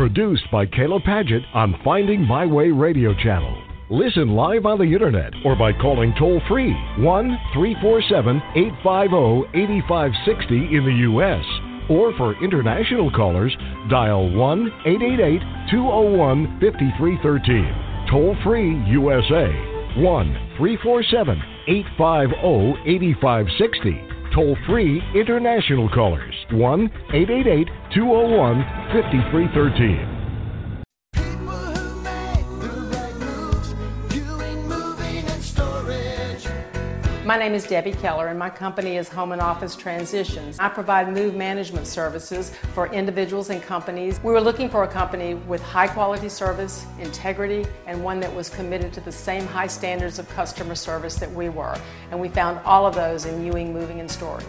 Produced by Caleb Paget on Finding My Way radio channel. Listen live on the internet or by calling toll-free 1-347-850-8560 in the U.S. Or for international callers, dial 1-888-201-5313. Toll-free USA, 1-347-850-8560. Toll-free international callers, 1-888-201-5313. My name is Debbie Keller, and my company is Home and Office Transitions. I provide move management services for individuals and companies. We were looking for a company with high-quality service, integrity, and one that was committed to the same high standards of customer service that we were. And we found all of those in Ewing Moving and Storage.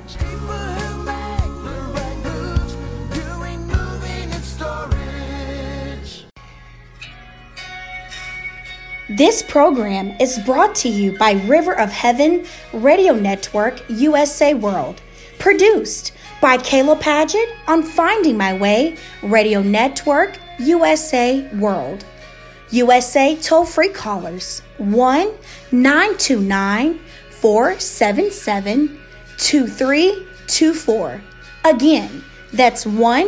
This program is brought to you by River of Heaven Radio Network USA World, produced by Caleb Paget on Finding My Way Radio Network USA World. USA toll-free callers 1-929-477-2324. Again, that's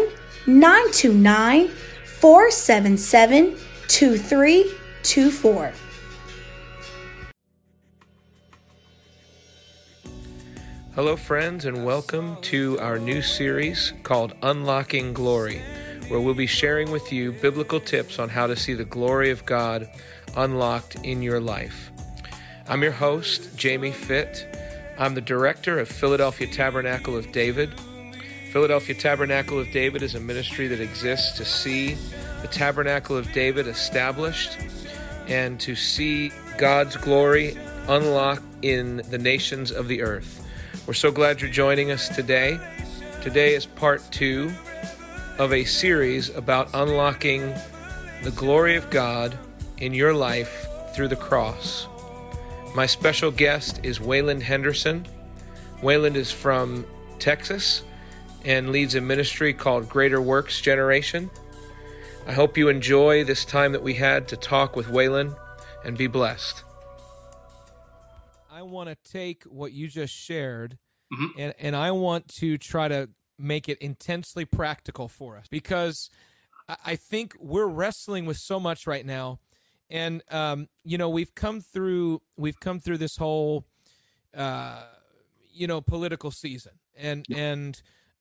1-929-477-2324. Hello, friends, and welcome to our new series called Unlocking Glory, where we'll be sharing with you biblical tips on how to see the glory of God unlocked in your life. I'm your host, Jamie Fitt. I'm the director of Philadelphia Tabernacle of David. Philadelphia Tabernacle of David is a ministry that exists to see the Tabernacle of David established and to see God's glory unlocked in the nations of the earth. We're so glad you're joining us today. Today is part 2 of a series about unlocking the glory of God in your life through the cross. My special guest is Wayland Henderson. Wayland is from Texas and leads a ministry called Greater Works Generation. I hope you enjoy this time that we had to talk with Wayland and be blessed. I want to take what you just shared and I want to try to make it intensely practical for us, because I think we're wrestling with so much right now. And, we've come through this whole, political season and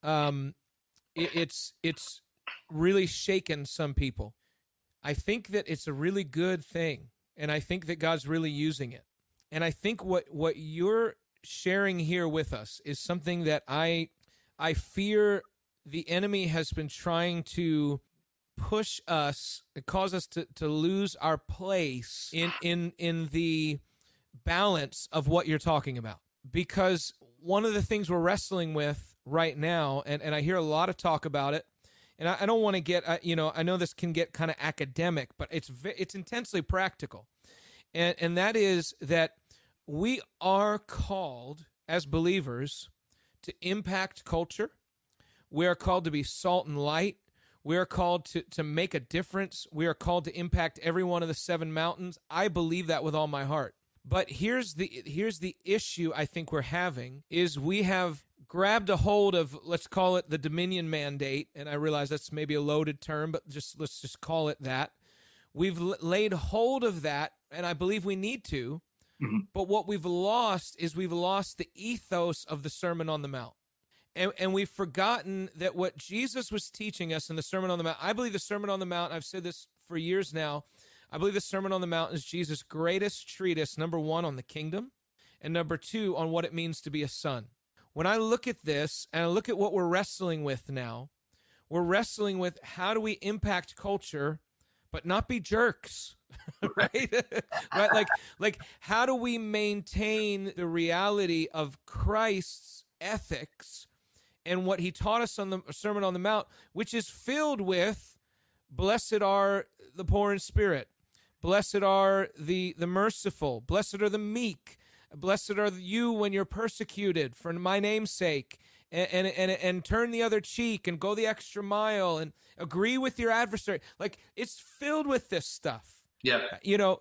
it's really shaken some people. I think that it's a really good thing, and I think that God's really using it. And I think what you're sharing here with us is something that I fear the enemy has been trying to push us, cause us to lose our place in the balance of what you're talking about. Because one of the things we're wrestling with right now, and I hear a lot of talk about it, and I don't want to get, I know this can get kind of academic, but it's intensely practical. And that is that we are called as believers to impact culture. We are called to be salt and light. We are called to make a difference. We are called to impact every one of the 7 mountains. I believe that with all my heart. But here's the issue I think we're having is we have grabbed a hold of, let's call it the Dominion Mandate, and I realize that's maybe a loaded term, but let's just call it that. We've laid hold of that, and I believe we need to, but what we've lost is we've lost the ethos of the Sermon on the Mount. And we've forgotten that what Jesus was teaching us in the Sermon on the Mount, I believe the Sermon on the Mount, I've said this for years now, I believe the Sermon on the Mount is Jesus' greatest treatise, number 1, on the kingdom, and number 2, on what it means to be a son. When I look at this, and I look at what we're wrestling with now, we're wrestling with how do we impact culture, but not be jerks, right? Right? Like, how do we maintain the reality of Christ's ethics and what he taught us on the Sermon on the Mount, which is filled with, blessed are the poor in spirit, blessed are the merciful, blessed are the meek, blessed are you when you're persecuted for my name's sake. and turn the other cheek and go the extra mile and agree with your adversary. Like, it's filled with this stuff. Yeah. You know,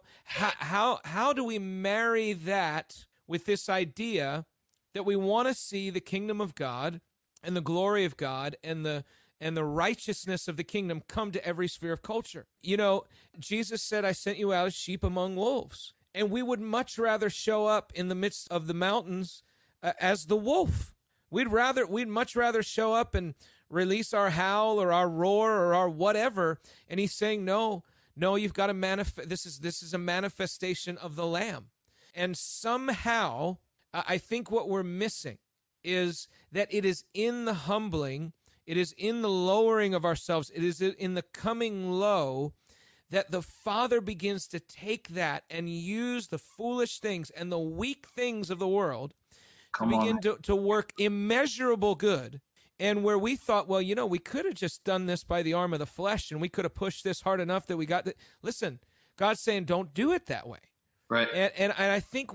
how do we marry that with this idea that we want to see the kingdom of God and the glory of God and the righteousness of the kingdom come to every sphere of culture? You know, Jesus said, I sent you out as sheep among wolves. And we would much rather show up in the midst of the mountains as the wolf. We'd much rather show up and release our howl or our roar or our whatever. And he's saying, no, you've got to manifest. This is a manifestation of the Lamb. And somehow, I think what we're missing is that it is in the humbling, it is in the lowering of ourselves, it is in the coming low that the Father begins to take that and use the foolish things and the weak things of the world to begin to work immeasurable good. And where we thought, well, you know, we could have just done this by the arm of the flesh and we could have pushed this hard enough that we got it. Listen, God's saying, don't do it that way. Right. And I think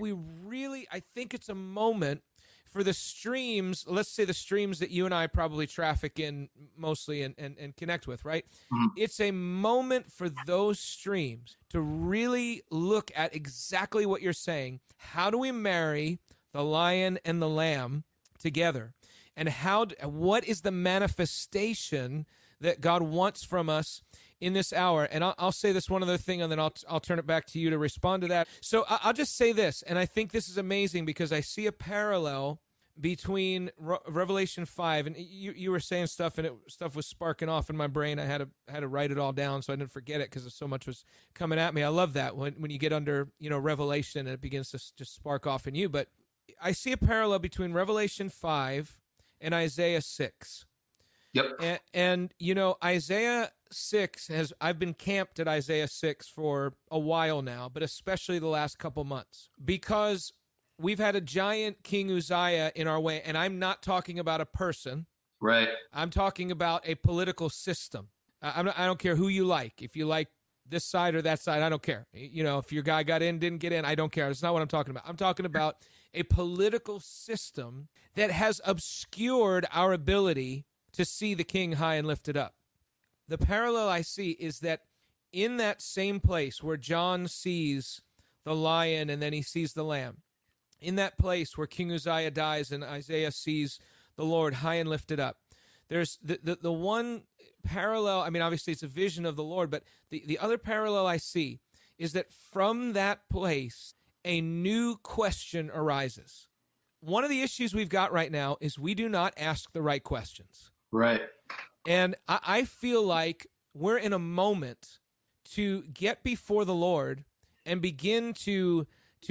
I think it's a moment for the streams, let's say the streams that you and I probably traffic in mostly and connect with, right? Mm-hmm. It's a moment for those streams to really look at exactly what you're saying. How do we marry the lion and the lamb together? And what is the manifestation that God wants from us in this hour? And I'll say this one other thing, and then I'll turn it back to you to respond to that. So I'll just say this, and I think this is amazing because I see a parallel between Revelation 5, and you were saying stuff, and stuff was sparking off in my brain. I had to write it all down so I didn't forget it because so much was coming at me. I love that when you get under Revelation and it begins to just spark off in you. But I see a parallel between Revelation 5 and Isaiah 6. Yep. And Isaiah 6 I've been camped at Isaiah 6 for a while now, but especially the last couple months, because we've had a giant King Uzziah in our way, and I'm not talking about a person. Right. I'm talking about a political system. I don't care who you like. If you like this side or that side, I don't care. If your guy got in, didn't get in, I don't care. That's not what I'm talking about. I'm talking about a political system that has obscured our ability to see the King high and lifted up. The parallel I see is that in that same place where John sees the lion and then he sees the lamb, in that place where King Uzziah dies and Isaiah sees the Lord high and lifted up, there's the one parallel. I mean, obviously it's a vision of the Lord, but the other parallel I see is that from that place, a new question arises. One of the issues we've got right now is we do not ask the right questions. Right. And I feel like we're in a moment to get before the Lord and begin to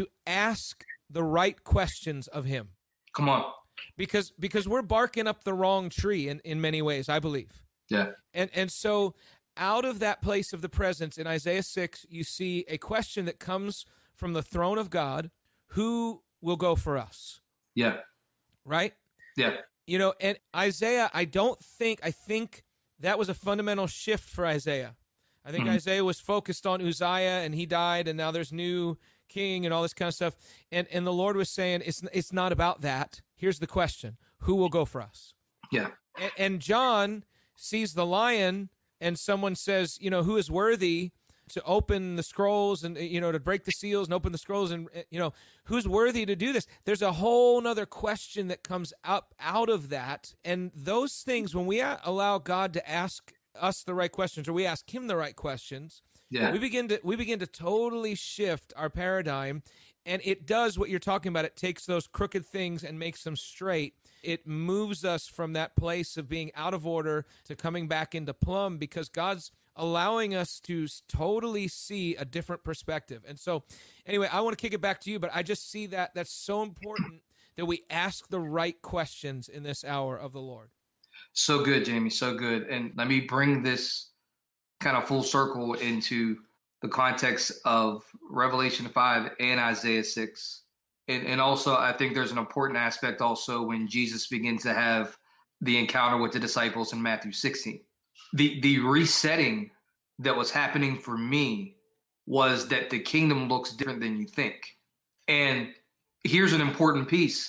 ask the right questions of him. Come on. Because we're barking up the wrong tree in many ways, I believe. Yeah. And so out of that place of the presence in Isaiah 6, you see a question that comes from the throne of God: who will go for us? Yeah. Right? Yeah. And Isaiah, I think that was a fundamental shift for Isaiah. I think Isaiah was focused on Uzziah and he died and now there's new king and all this kind of stuff. And the Lord was saying, it's not about that. Here's the question: who will go for us? Yeah. And John sees the lion and someone says, who is worthy to open the scrolls and, to break the seals and open the scrolls and, who's worthy to do this? There's a whole nother question that comes up out of that. And those things, when we allow God to ask us the right questions, or we ask him the right questions, yeah, we begin to totally shift our paradigm. And it does what you're talking about. It takes those crooked things and makes them straight. It moves us from that place of being out of order to coming back into plumb, because God's allowing us to totally see a different perspective. And so anyway, I want to kick it back to you, but I just see that that's so important that we ask the right questions in this hour of the Lord. So good, Jamie, so good. And let me bring this kind of full circle into the context of Revelation 5 and Isaiah 6. And also, I think there's an important aspect also when Jesus begins to have the encounter with the disciples in Matthew 16. The resetting that was happening for me was that the kingdom looks different than you think. And here's an important piece.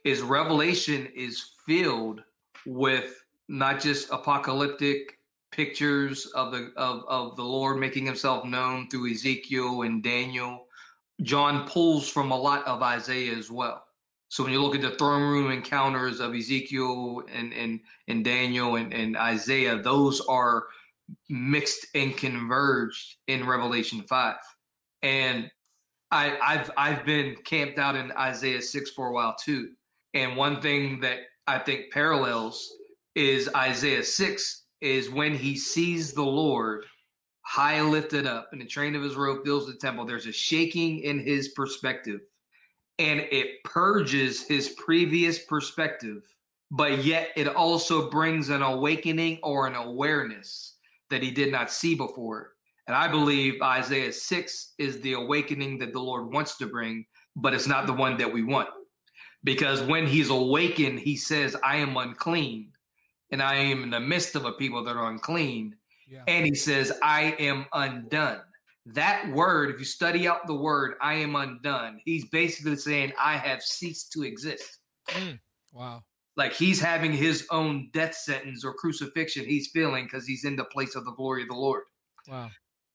is Revelation is filled with not just apocalyptic pictures of the Lord making himself known through Ezekiel and Daniel. John pulls from a lot of Isaiah as well. So when you look at the throne room encounters of Ezekiel and Daniel and Isaiah, those are mixed and converged in Revelation 5. And I've been camped out in Isaiah 6 for a while too. And one thing that I think parallels is Isaiah 6 is when he sees the Lord high lifted up and the train of his robe fills the temple. There's a shaking in his perspective, and it purges his previous perspective, but yet it also brings an awakening or an awareness that he did not see before. And I believe Isaiah 6 is the awakening that the Lord wants to bring, but it's not the one that we want. Because when he's awakened, he says, I am unclean, and I am in the midst of a people that are unclean. Yeah. And he says, I am undone. That word, if you study out the word, I am undone, he's basically saying, I have ceased to exist. Wow. Like he's having his own death sentence or crucifixion he's feeling because he's in the place of the glory of the Lord. Wow.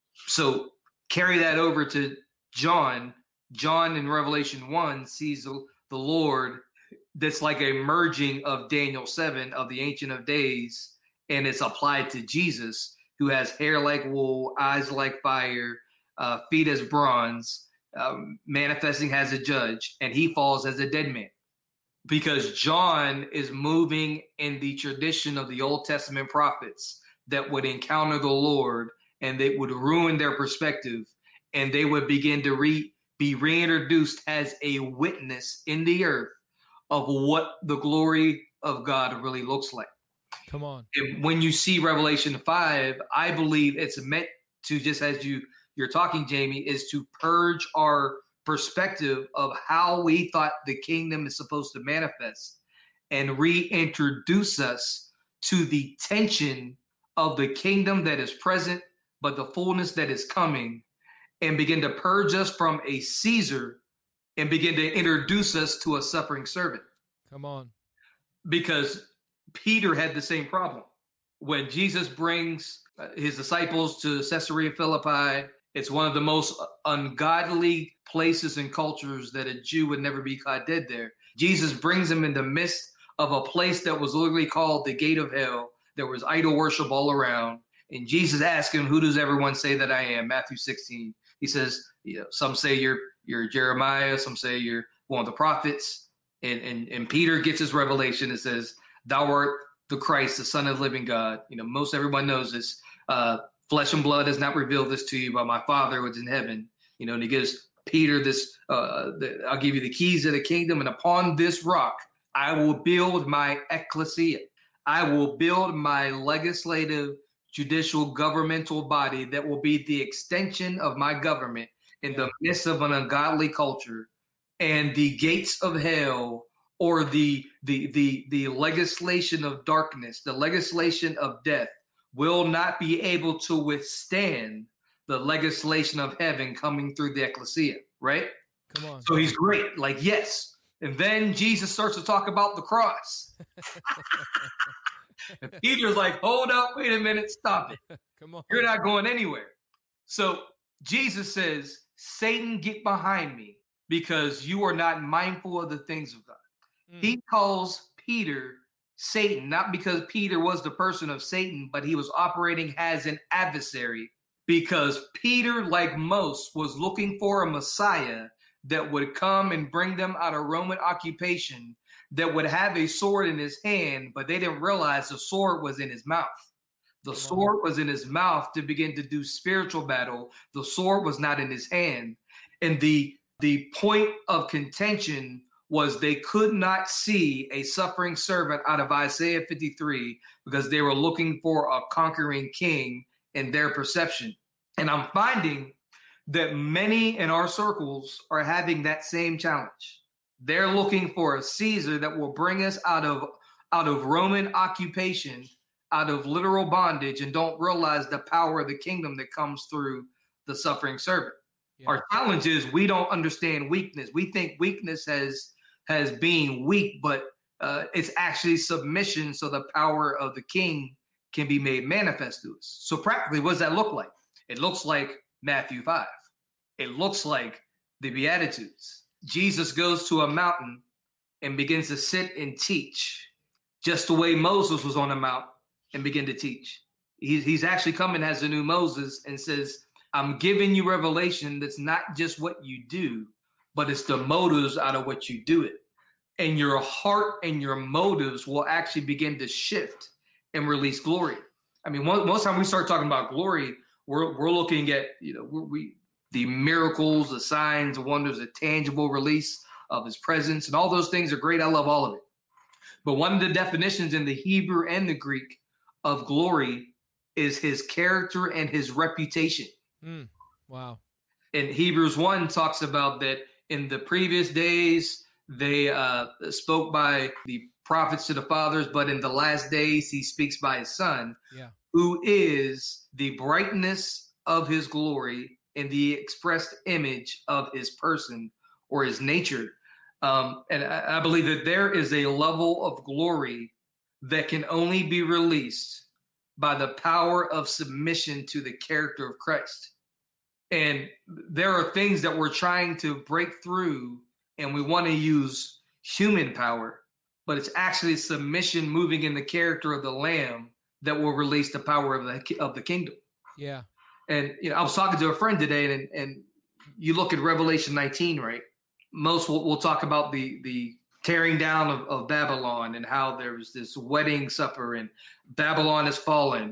So carry that over to John. John in Revelation 1 sees the Lord that's like a merging of Daniel 7 of the Ancient of Days, and it's applied to Jesus, who has hair like wool, eyes like fire, feet as bronze, manifesting as a judge, and he falls as a dead man. Because John is moving in the tradition of the Old Testament prophets that would encounter the Lord, and they would ruin their perspective, and they would begin to be reintroduced as a witness in the earth of what the glory of God really looks like. Come on. And when you see Revelation 5, I believe it's meant to, just as you're talking, Jamie, is to purge our perspective of how we thought the kingdom is supposed to manifest and reintroduce us to the tension of the kingdom that is present, but the fullness that is coming, and begin to purge us from a Caesar and begin to introduce us to a suffering servant. Come on. Because Peter had the same problem. When Jesus brings his disciples to Caesarea Philippi, it's one of the most ungodly places and cultures that a Jew would never be caught dead there. Jesus brings them in the midst of a place that was literally called the gate of hell. There was idol worship all around. And Jesus asked him, who does everyone say that I am? Matthew 16. He says, some say you're Jeremiah, some say you're one of the prophets. And Peter gets his revelation. It says, thou art the Christ, the Son of the living God. Most everyone knows this. Flesh and blood has not revealed this to you, but my Father who is in heaven. And he gives Peter this, I'll give you the keys of the kingdom, and upon this rock, I will build my ecclesia. I will build my legislative, judicial, governmental body that will be the extension of my government in the midst of an ungodly culture. And the gates of hell, or the legislation of darkness, the legislation of death, will not be able to withstand the legislation of heaven coming through the ecclesia, right? Come on. So he's great, like, yes. And then Jesus starts to talk about the cross. And Peter's like, hold up, wait a minute, stop it. Come on. You're not going anywhere. So Jesus says, Satan, get behind me, because you are not mindful of the things of God. He calls Peter Satan, not because Peter was the person of Satan, but he was operating as an adversary, because Peter, like most, was looking for a Messiah that would come and bring them out of Roman occupation, that would have a sword in his hand, but they didn't realize the sword was in his mouth. The sword was in his mouth to begin to do spiritual battle. The sword was not in his hand. And the point of contention was they could not see a suffering servant out of Isaiah 53 because they were looking for a conquering king in their perception. And I'm finding that many in our circles are having that same challenge. They're looking for a Caesar that will bring us out of Roman occupation, out of literal bondage, and don't realize the power of the kingdom that comes through the suffering servant. Yeah. Our challenge is we don't understand weakness. We think weakness has as being weak, but it's actually submission, so the power of the king can be made manifest to us. So practically, what does that look like? It looks like Matthew 5. It looks like the Beatitudes. Jesus goes to a mountain and begins to sit and teach, just the way Moses was on a mount and begin to teach. He's actually coming as the new Moses and says, I'm giving you revelation that's not just what you do, but it's the motives out of what you do it. And your heart and your motives will actually begin to shift and release glory. I mean, most time we start talking about glory, we're looking at, the miracles, the signs, the wonders, the tangible release of his presence, and all those things are great. I love all of it. But one of the definitions in the Hebrew and the Greek of glory is his character and his reputation. Wow. And Hebrews 1 talks about that in the previous days, they spoke by the prophets to the fathers, but in the last days, he speaks by his son, who is the brightness of his glory and the expressed image of his person or his nature. And I believe that there is a level of glory that can only be released by the power of submission to the character of Christ. And there are things that we're trying to break through, and we want to use human power, but it's actually submission moving in the character of the Lamb that will release the power of the kingdom. Yeah. And I was talking to a friend today, and you look at Revelation 19, right? Most will talk about the tearing down of Babylon and how there was this wedding supper and Babylon has fallen.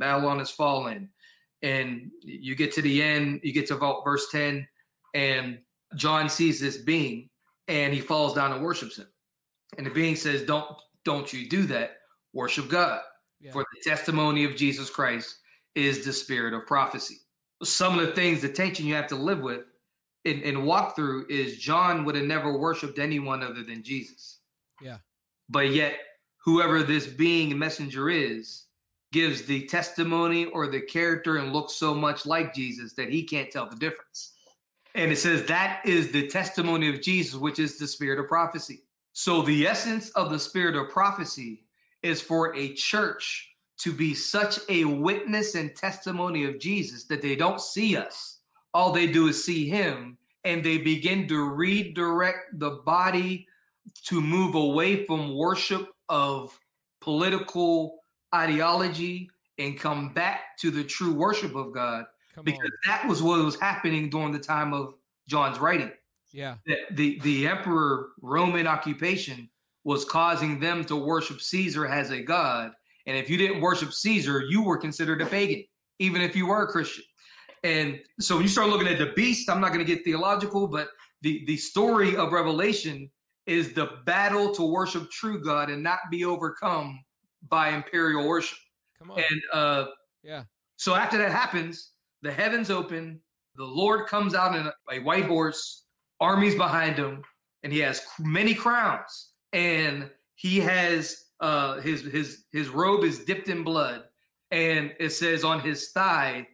And you get to the end, you get to about verse 10, and John sees this being and he falls down and worships him. And the being says, don't you do that. Worship God. Yeah. For the testimony of Jesus Christ is the spirit of prophecy. Some of the things, the tension you have to live with and walk through is John would have never worshiped anyone other than Jesus. Yeah. But yet, whoever this being and messenger is, gives the testimony or the character and looks so much like Jesus that he can't tell the difference. And it says that is the testimony of Jesus, which is the spirit of prophecy. So the essence of the spirit of prophecy is for a church to be such a witness and testimony of Jesus that they don't see us. All they do is see him, and they begin to redirect the body to move away from worship of political ideology and come back to the true worship of God, because that was what was happening during the time of John's writing. Yeah. The emperor Roman occupation was causing them to worship Caesar as a god. And if you didn't worship Caesar, you were considered a pagan, even if you were a Christian. And so when you start looking at the beast, I'm not going to get theological, but the story of Revelation is the battle to worship true God and not be overcome by imperial worship. Come on. And so after that happens, the heavens open, the Lord comes out in a white horse, armies behind him, and he has many crowns, and he has his robe is dipped in blood, and it says on his thigh,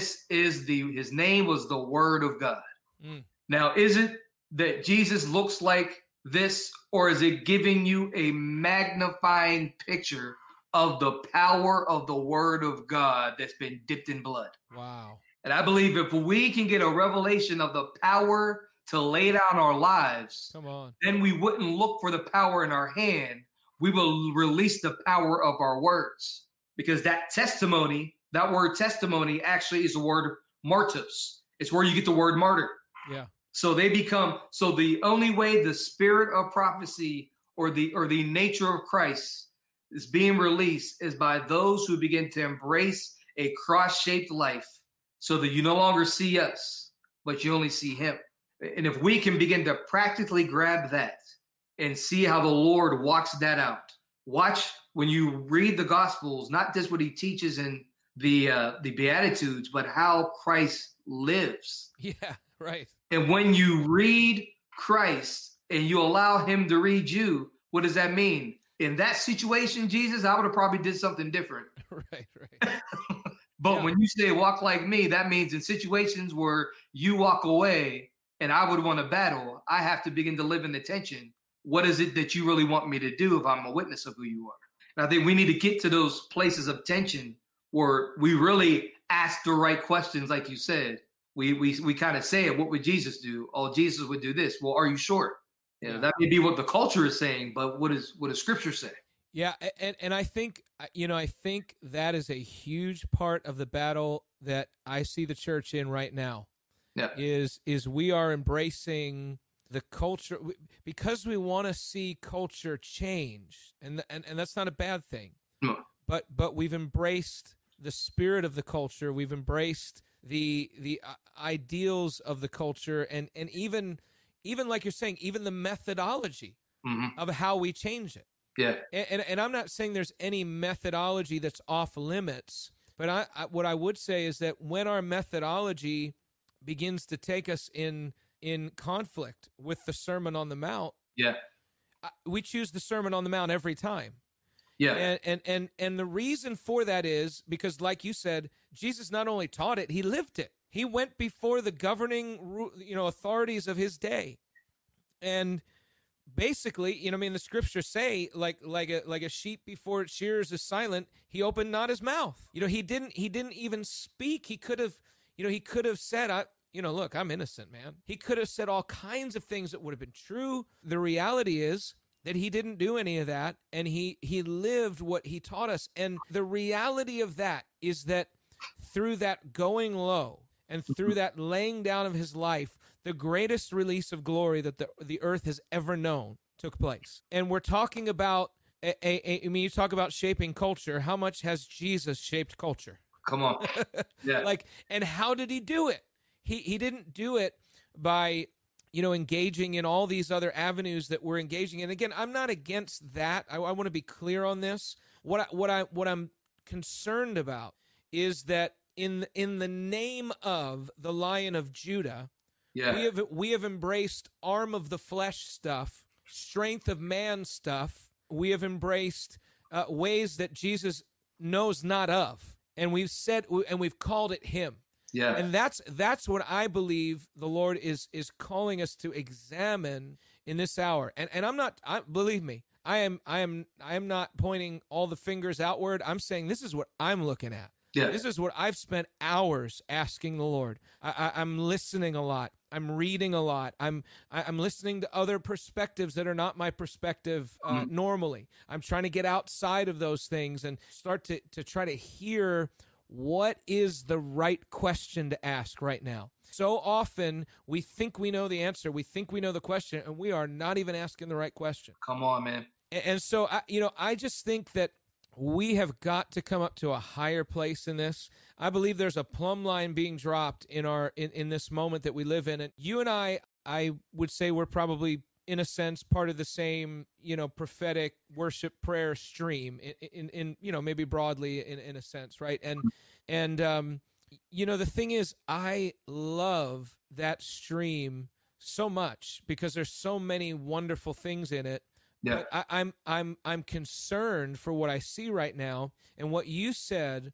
his name was the Word of God. Now, is it that Jesus looks like this, or is it giving you a magnifying picture of the power of the Word of God that's been dipped in blood? Wow. And I believe if we can get a revelation of the power to lay down our lives, then we wouldn't look for the power in our hand. We will release the power of our words, because that testimony, that word testimony actually is the word martus. It's where you get the word martyr. Yeah. So the only way the spirit of prophecy or the nature of Christ is being released is by those who begin to embrace a cross-shaped life, so that you no longer see us, but you only see him. And if we can begin to practically grab that and see how the Lord walks that out, watch when you read the Gospels, not just what he teaches in the Beatitudes, but how Christ lives. Yeah, right. And when you read Christ and you allow him to read you, what does that mean? In that situation, Jesus, I would have probably did something different. Right. But when you say walk like me, that means in situations where you walk away and I would want to battle, I have to begin to live in the tension what is it that you really want me to do if I'm a witness of who you are? And I think we need to get to those places of tension where we really ask the right questions, like you said. We kind of say it, what would Jesus do? Oh, Jesus would do this. Well, are you sure? You know, that may be what the culture is saying, but what does Scripture say? Yeah, and I think, I think that is a huge part of the battle that I see the church in right now. Yeah. Is we are embracing the culture because we want to see culture change, and that's not a bad thing. No. But we've embraced the spirit of the culture. We've embraced the ideals of the culture, and even like you're saying, even the methodology of how we change it. Yeah. And I'm not saying there's any methodology that's off limits, but what I would say is that when our methodology begins to take us in conflict with the Sermon on the Mount, we choose the Sermon on the Mount every time. Yeah. And the reason for that is because, like you said, Jesus not only taught it, he lived it. He went before the governing, authorities of his day, and basically, the scriptures say, like a sheep before its shears is silent, he opened not his mouth. He didn't even speak. He could have said, look, I'm innocent, man. He could have said all kinds of things that would have been true. The reality is that he didn't do any of that, and he lived what he taught us. And the reality of that is that through that going low and through that laying down of his life, the greatest release of glory that the earth has ever known took place. And we're talking about, you talk about shaping culture. How much has Jesus shaped culture? Come on. Yeah. And how did he do it? He didn't do it by, engaging in all these other avenues that we're engaging in. Again, I'm not against that. I want to be clear on this. What I'm concerned about is that in the name of the Lion of Judah, we have embraced arm of the flesh stuff, strength of man stuff. We have embraced ways that Jesus knows not of, and we've called it him. Yeah. And that's what I believe the Lord is calling us to examine in this hour. And believe me, I am not pointing all the fingers outward. I'm saying this is what I'm looking at. Yeah. This is what I've spent hours asking the Lord. I'm listening a lot. I'm reading a lot. I'm listening to other perspectives that are not my perspective normally. I'm trying to get outside of those things and start to try to hear what is the right question to ask right now. So often we think we know the answer. We think we know the question, and we are not even asking the right question. Come on, man. And so, I just think that we have got to come up to a higher place in this. I believe there's a plumb line being dropped in this moment that we live in. And you and I would say we're probably, in a sense, part of the same, prophetic worship prayer stream in maybe broadly in a sense, right? And the thing is, I love that stream so much because there's so many wonderful things in it. Yeah. But I'm concerned for what I see right now, and what you said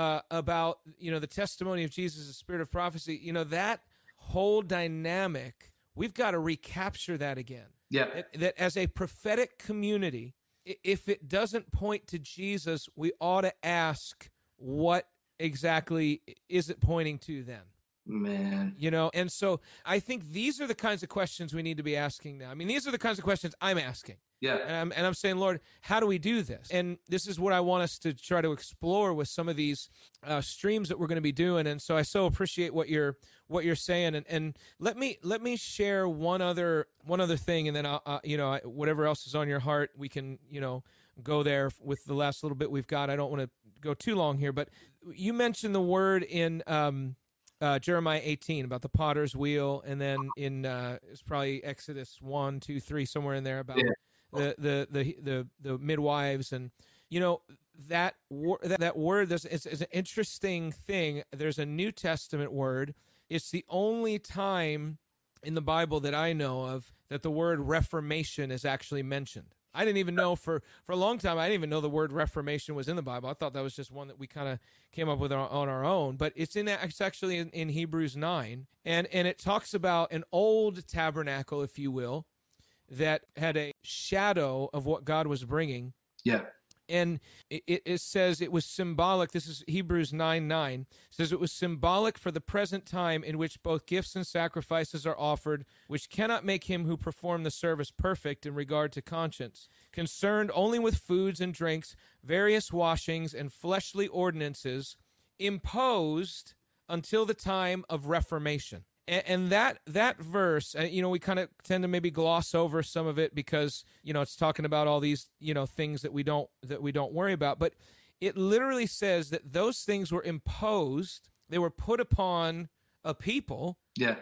about the testimony of Jesus, the spirit of prophecy. That whole dynamic, we've got to recapture that again. Yeah. That as a prophetic community, if it doesn't point to Jesus, we ought to ask, what exactly is it pointing to then? Man. And so I think these are the kinds of questions we need to be asking now. I mean, these are the kinds of questions I'm asking. Yeah. And I'm saying, Lord, how do we do this? And this is what I want us to try to explore with some of these streams that we're going to be doing. And so I so appreciate what you're saying. And let me share one other thing, and then I'll whatever else is on your heart, we can go there with the last little bit we've got. I don't want to go too long here, but you mentioned the word in Jeremiah 18 about the potter's wheel, and then in it's probably Exodus 1, 2, 3, somewhere in there about the midwives, and that word. It's an interesting thing. There's a New Testament word. It's the only time in the Bible that I know of that the word reformation is actually mentioned. I didn't even know for a long time. I didn't even know the word reformation was in the Bible. I thought that was just one that we kind of came up with on our own. But it's actually in Hebrews 9, and it talks about an old tabernacle, if you will, that had a shadow of what God was bringing. Yeah. And it says it was symbolic. This is Hebrews 9:9. It says it was symbolic for the present time in which both gifts and sacrifices are offered, which cannot make him who performed the service perfect in regard to conscience, concerned only with foods and drinks, various washings, and fleshly ordinances, imposed until the time of Reformation. And that verse, we kind of tend to maybe gloss over some of it because, it's talking about all these, things that we don't worry about. But it literally says that those things were imposed, they were put upon a people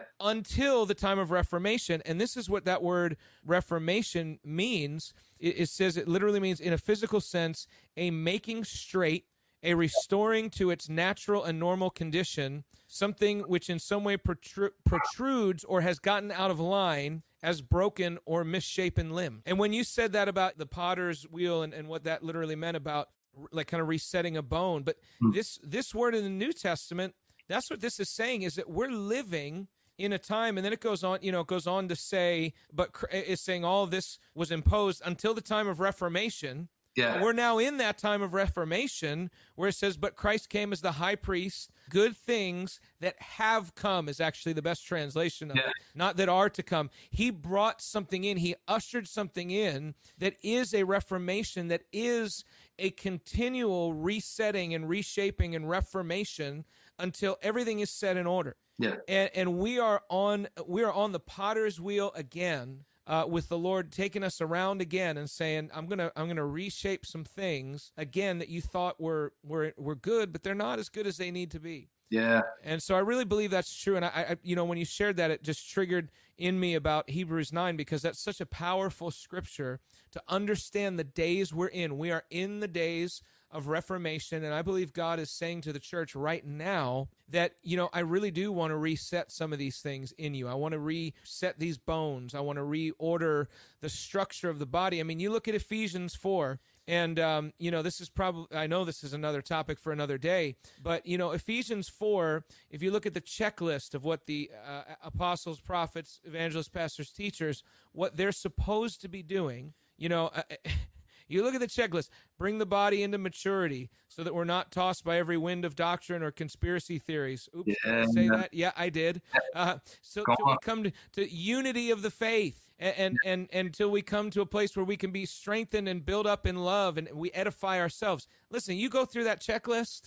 until the time of Reformation. And this is what that word Reformation means. It says it literally means, in a physical sense, a making straight, a restoring to its natural and normal condition, something which in some way protrudes or has gotten out of line as broken or misshapen limb. And when you said that about the potter's wheel and what that literally meant about like kind of resetting a bone, but this word in the New Testament, that's what this is saying, is that we're living in a time, and then it goes on to say, but it's saying all of this was imposed until the time of Reformation. Yeah. We're now in that time of Reformation where it says, but Christ came as the high priest. Good things that have come is actually the best translation of it, not that are to come. He brought something in. He ushered something in that is a reformation, that is a continual resetting and reshaping and reformation until everything is set in order. Yeah. And we are on the potter's wheel again. With the Lord taking us around again and saying, I'm gonna reshape some things again that you thought were good, but they're not as good as they need to be. Yeah. And so I really believe that's true. And I when you shared that, it just triggered in me about Hebrews 9, because that's such a powerful scripture to understand the days we're in. We are in the days of Reformation, and I believe God is saying to the church right now that, I really do want to reset some of these things in you. I want to reset these bones. I want to reorder the structure of the body. I mean, you look at Ephesians 4, and, this is probably, I know this is another topic for another day, but, Ephesians 4, if you look at the checklist of what the apostles, prophets, evangelists, pastors, teachers, what they're supposed to be doing, you look at the checklist: bring the body into maturity so that we're not tossed by every wind of doctrine or conspiracy theories. Oops, did I say that? Yeah, I did. So we come to unity of the faith, and until we come to a place where we can be strengthened and built up in love and we edify ourselves. Listen, you go through that checklist.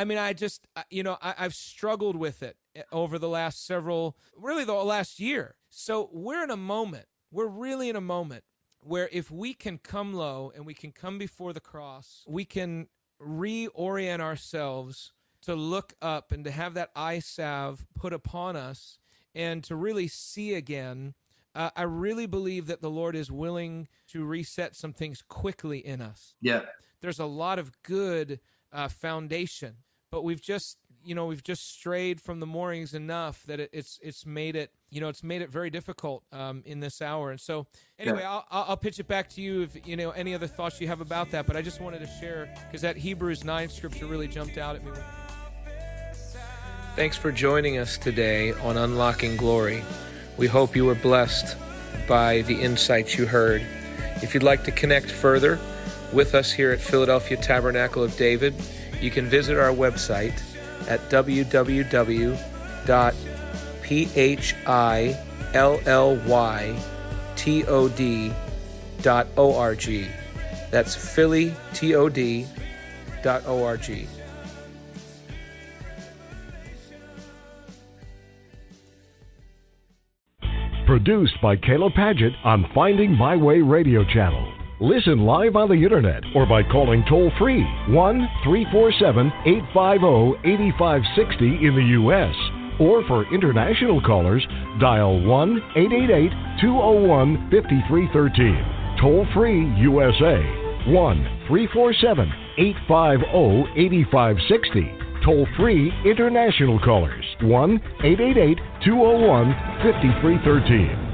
I've struggled with it over the last the last year. So we're really in a moment where if we can come low and we can come before the cross, we can reorient ourselves to look up and to have that eye salve put upon us and to really see again. I really believe that the Lord is willing to reset some things quickly in us. Yeah. There's a lot of good foundation, but we've just strayed from the moorings enough that it's made it very difficult in this hour. And so anyway, I'll pitch it back to you if any other thoughts you have about that. But I just wanted to share, because that Hebrews 9 scripture really jumped out at me. Thanks for joining us today on Unlocking Glory. We hope you were blessed by the insights you heard. If you'd like to connect further with us here at Philadelphia Tabernacle of David, you can visit our website at www.philllytod.org. That's phillytod.org. Produced by Caleb Paget on Finding My Way radio channel. Listen live on the internet or by calling toll-free 1-347-850-8560 in the U.S. Or for international callers, dial 1-888-201-5313. Toll-free USA, 1-347-850-8560. Toll-free international callers, 1-888-201-5313.